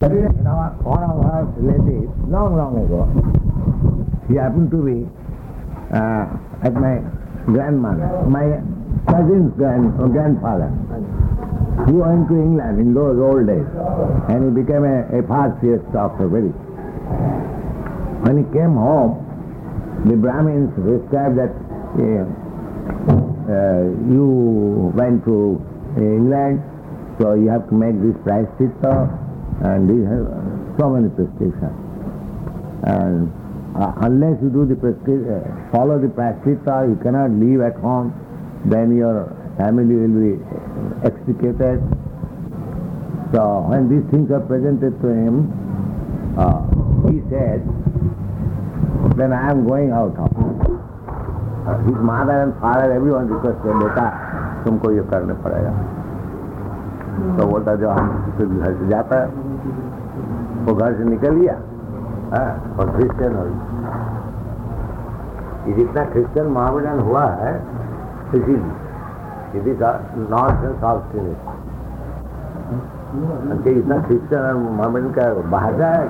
One of our relatives, long ago, he happened to be at my cousin's grandfather. He went to England in those old days, and he became a far-seeing doctor, very. When he came home, the Brahmins described that you went to England, so you have to make this prashchitta, and these have so many prescriptions. And unless you do the follow the prashchitta, you cannot leave at home, then your family will be extricated. So when these things are presented to him, he said, then I am going out. His mother and father, everyone requested, beta, तुमको ये करने पड़ेगा. तो बोलता जो हम घर से जाता है, वो घर से निकल गया और क्रिश्चियन हो गया. जितना क्रिश्चियन मोहम्मदन हुआ है, इसीलिए नॉर्थ एंड साउथ के लिए इतना क्रिश्चियन और मोहम्मदन का भाषा है.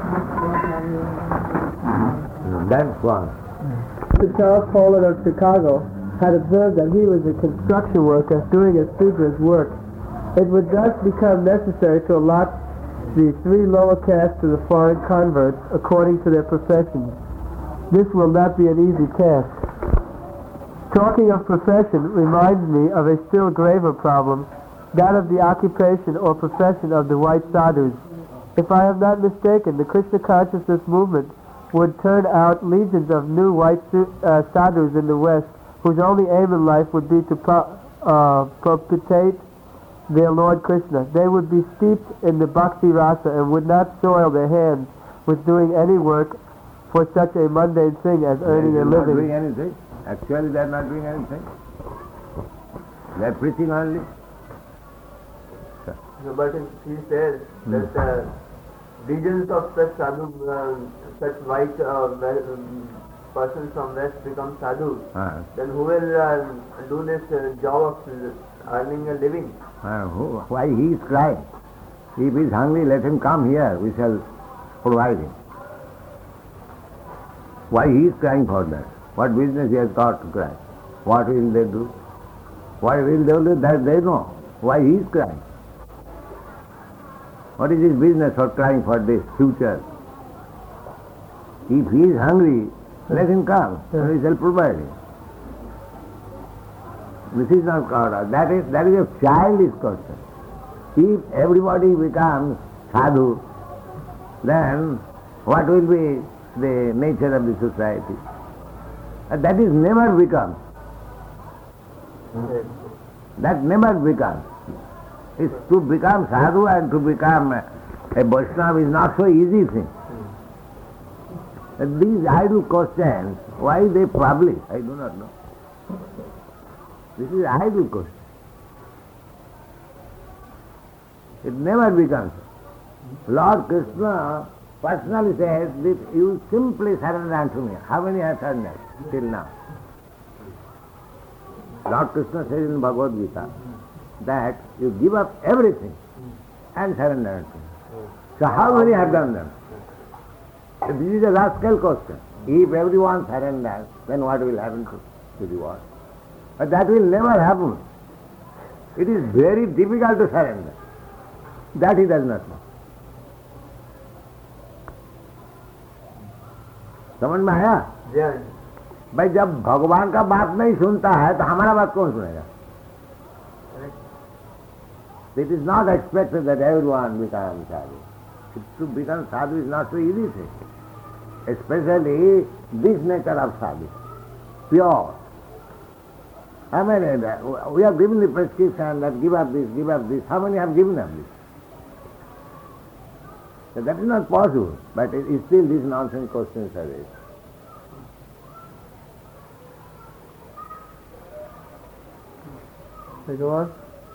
That's one. Charles Poland of Chicago had observed that he was a construction worker doing a Sudra's work. It would thus become necessary to allot the 3 lower castes to the foreign converts according to their professions. This will not be an easy task. Talking of profession reminds me of a still graver problem, that of the occupation or profession of the white sadhus. If I am not mistaken, the Krishna consciousness movement would turn out legions of new white sadhus in the West, whose only aim in life would be to propitiate their Lord Krishna. They would be steeped in the bhakti rasa and would not soil their hands with doing any work for such a mundane thing as earning a living. They are not doing anything. Actually, they are not doing anything. They are preaching only. No, but he says that legions of such sadhu, such white persons from West become sadhus. Then who will do this job of earning a living? Why he is crying? If he is hungry, let him come here. We shall provide him. Why he is crying for that? What business he has got to cry? What will they do? What will they do? That they know. Why he is crying? What is his business for crying for this future? If he is hungry, let him come. We shall provide him. This is not called. That is a childish question. If everybody becomes sadhu, then what will be the nature of the society? That is never becomes. That never becomes. It's to become sadhu and to become a Vaishnava is not so easy thing. These idle questions, why they publish, I do not know. This is idle question. It never becomes. Lord Krishna personally says that you simply surrender unto me. How many have surrendered till now? Lord Krishna says in Bhagavad Gita that you give up everything and surrender unto me. So how many have done that? This is a rascal question. If everyone surrenders, then what will happen to the world? But that will never happen. It is very difficult to surrender. That he does not know. समझ में आया? भाई जब भगवान का बात नहीं सुनता है तो हमारा बात कौन सुनेगा? It is not expected that everyone becomes sadhu. To become sadhu is not so easy thing. Especially this nature of sadhu, pure. I mean, we have given the prescription that give up this, give up this. How many have given up this? So that is not possible, but it is still these nonsense questions are raised. Go on.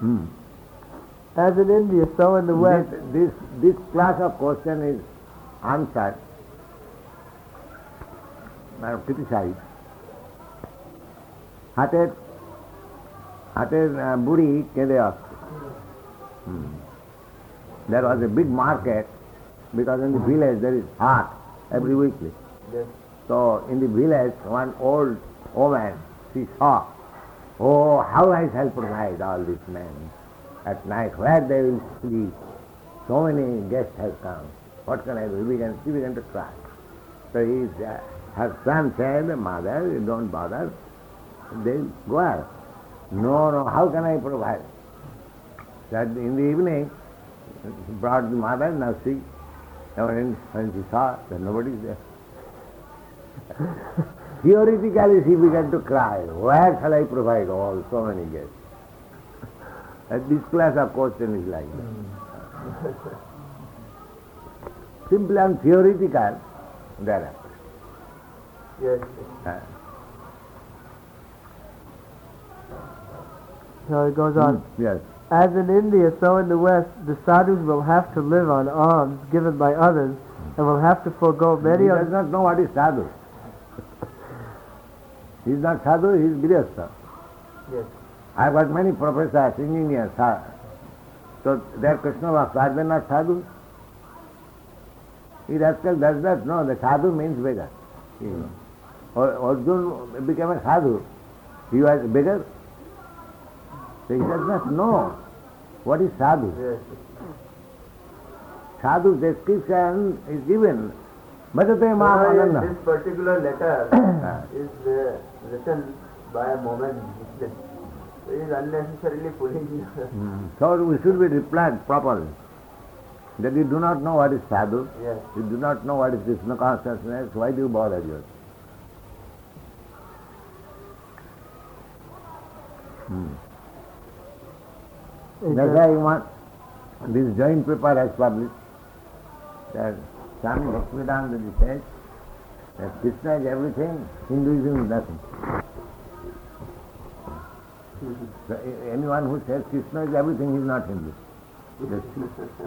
As in India, so in the West. This class of question is answered by criticized. हाटेर बुढ़ी केंदे आस्ते. There was a big market because in the village there is haat every weekly. Yes. So in the village, one old woman, she saw, oh, how I shall provide all these men at night, where they will sleep. So many guests have come. What can I do? She began to cry. So her son said, mother, you don't bother. They go out. No, how can I provide? That in the evening, he brought the mother, now see, when she saw that nobody is there. Theoretically she began to cry, where shall I provide all so many guests? This class of question is like that. Simple and theoretical, there are. Yes. So it goes on. Yes. As in India, so in the West, the sadhus will have to live on alms given by others and will have to forego many He of... does not know what is sadhu. He is not sadhu, he is grihastha. Yes. I have got many professors, engineers, so they are Krishna Bhakta, are they not sadhu? He rascal does not know that sadhu means beggar. Arjuna became a sadhu. He was a beggar. So he does not know what is sadhu. Yes. Sadhu description is given. Bhajate ma ananda. This particular letter is written by a woman. It is unnecessarily pulling. So we should be replied properly. That you do not know what is sadhu, Yes. you do not know what is Krishna consciousness, why do you bother yourself? That's why you want, this joint paper has published that Swami Bhaktivedanta says that Krishna is everything, Hinduism is nothing. So anyone who says Krishna is everything is not Hindu. That's true.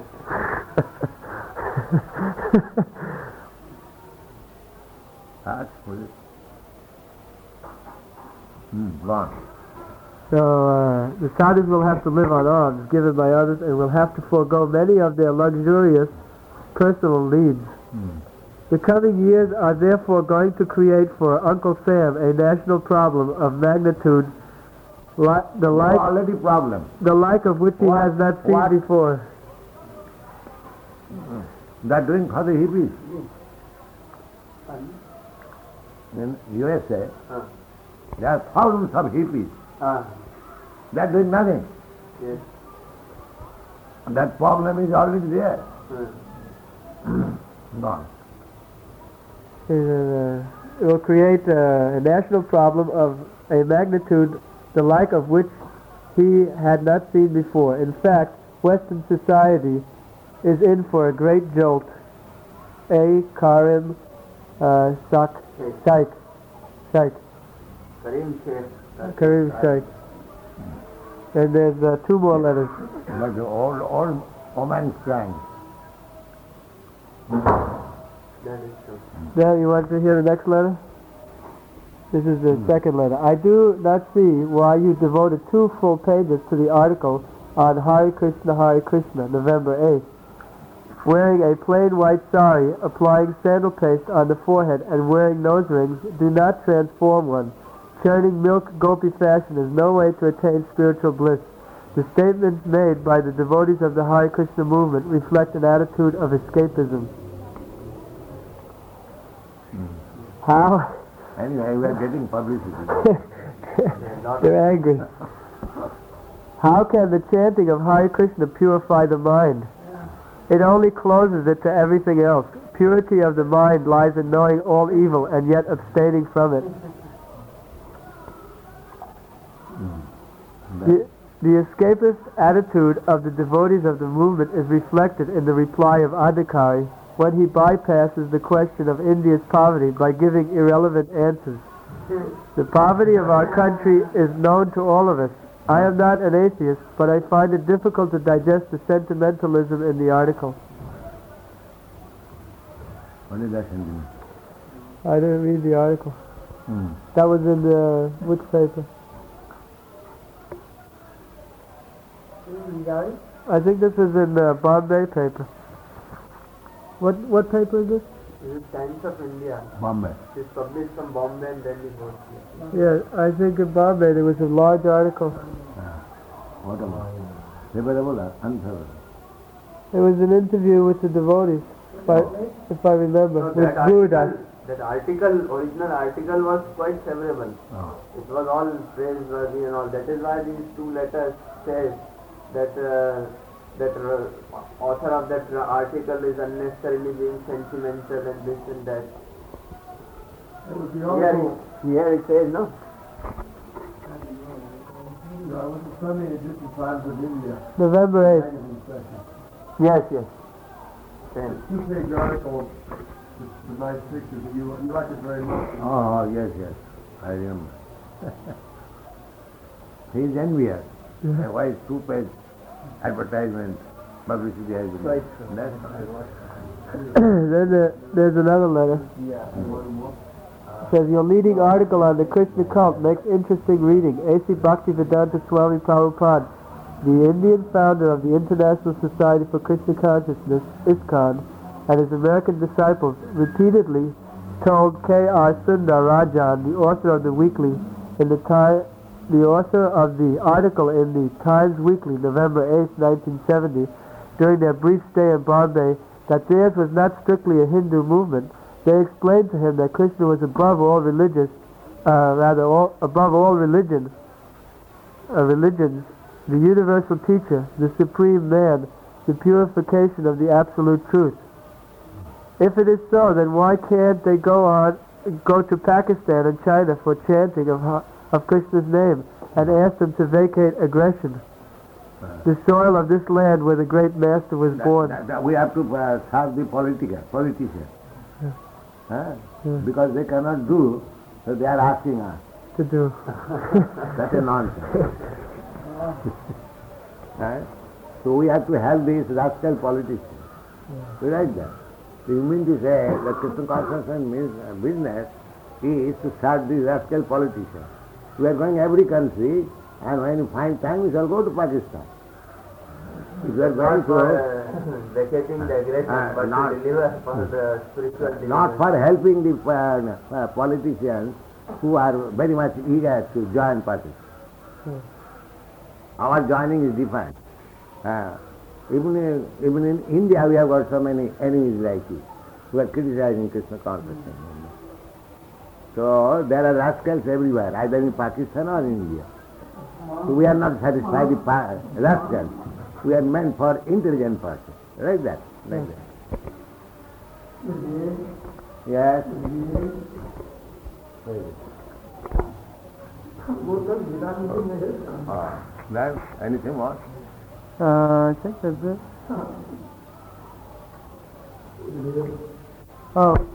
Go on. So the sadhus will have to live on alms given by others and will have to forego many of their luxurious personal needs. The coming years are therefore going to create for Uncle Sam a national problem of magnitude Already problem. the like of which he has not seen before. They are doing for the hippies. In USA, there are thousands of hippies. They are doing nothing. Yes. That problem is already there. Gone. It will create a national problem of a magnitude the like of which he had not seen before. In fact, Western society is in for a great jolt. Karim Shaikh. Karim Shaikh. And there's two more letters. But the old woman crying. That is true. Now you want to hear the next letter? This is the second letter. I do not see why you devoted 2 full pages to the article on Hare Krishna, November 8th. Wearing a plain white sari, applying sandal paste on the forehead, and wearing nose rings do not transform one. Churning milk gopi fashion is no way to attain spiritual bliss. The statements made by the devotees of the Hare Krishna movement reflect an attitude of escapism. How? Anyway, we are getting publicity. They're angry. How can the chanting of Hare Krishna purify the mind? It only closes it to everything else. Purity of the mind lies in knowing all evil and yet abstaining from it. The escapist attitude of the devotees of the movement is reflected in the reply of Adhikari when he bypasses the question of India's poverty by giving irrelevant answers. The poverty of our country is known to all of us. I am not an atheist, but I find it difficult to digest the sentimentalism in the article. What is that sentiment? I didn't read the article. That was in which paper? I think this is in the Bombay paper. What paper is this? This is Times of India. Bombay. It is published from Bombay and Delhi mostly. Yeah, I think in Bombay there was a large article. What about? Favorable or unfavorable? It was an interview with the devotees, if I remember, So with Buddha. that original article was quite favorable. It was all praiseworthy and all. That is why these two letters says that author of that article is unnecessarily being sentimental and this and that. Here it says no. November 8th. Yes, yes. Same. Two-page article with nice pictures. You like it very much. Oh, yes, I remember. He is envious. Why is 2-page advertisement publicity has been? Right. That's Then there's another letter. It says, your leading article on the Krishna cult makes interesting reading. A.C. Bhaktivedanta Swami Prabhupada, the Indian founder of the International Society for Krishna Consciousness, ISKCON, and his American disciples, repeatedly told K.R. Sundar Rajan, the author of the weekly, the author of the article in the Times Weekly, November 8, 1970, during their brief stay in Bombay, that theirs was not strictly a Hindu movement. They explained to him that Krishna was above all religions, above all religions, the universal teacher, the supreme man, the purification of the absolute truth. If it is so, then why can't they go to Pakistan and China for chanting of Krishna's name and ask them to vacate aggression, the soil of this land where the great master was born? we have to serve the politicians. Because they cannot do, so they are asking us to do. That's a nonsense. So we have to help these rascal politicians. You write that. So you mean to say that Krishna consciousness business is to serve these rascal politicians. We are going every country, and when you find time, we shall go to Pakistan. If you are going to vacating the aggression, but not, to deliver for the spiritual deliverance. not for helping the politicians who are very much eager to join parties. Our joining is different. Even in India we have got so many enemies like you who are criticizing Krishna consciousness. So there are rascals everywhere, either in Pakistan or in India. So we are not satisfied with rascals. We are meant for intelligent persons. Like that. Yes. Then anything more? I think that's it. Oh.